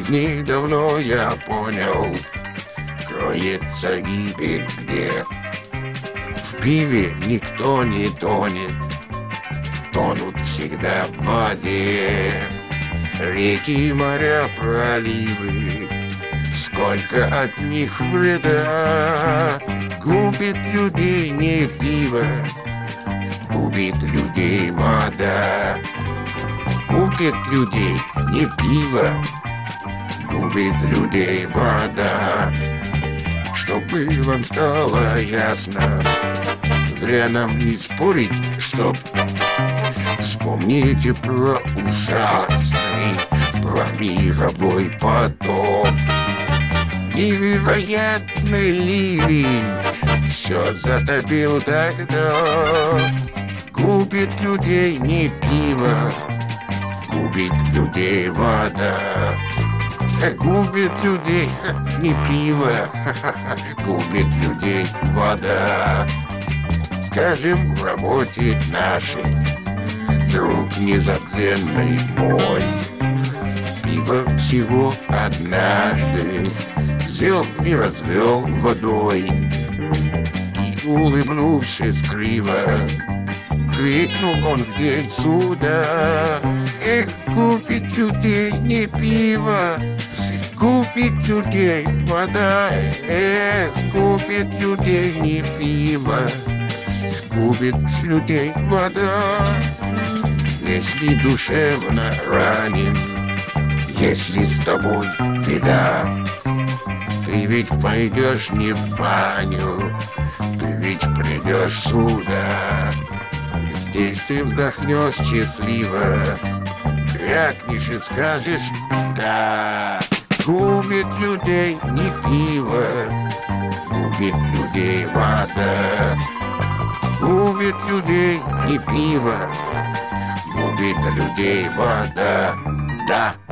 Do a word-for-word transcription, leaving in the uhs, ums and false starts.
дней давно я понял, кроется гибель где. В пиве никто не тонет, тонут всегда в воде. Реки, моря, проливы, сколько от них вреда. Губит людей не пиво, губит людей мода. Губит людей не пиво, губит людей вода. Чтобы вам стало ясно, зря нам не спорить, чтоб. Вспомните про ужасный, про мировой потоп. Невероятный ливень все затопил тогда. Губит людей не пиво, губит людей вода. Губит людей не пиво, губит людей вода. Скажем, в работе нашей, друг незабвенный мой, пиво всего однажды взял и развел водой. И, улыбнувшись криво, крикнул он в день суда: эх, купить людей не пиво, купить людей вода. Эх, купить людей не пиво, купит людей вода. Если душевно ранен, если с тобой беда, ты ведь пойдешь не в баню, ты ведь придешь сюда. Здесь ты вздохнешь счастливо, крякнешь и скажешь да. Губит людей не пиво, губит людей вода. Губит людей не пиво, губит людей вода. Да.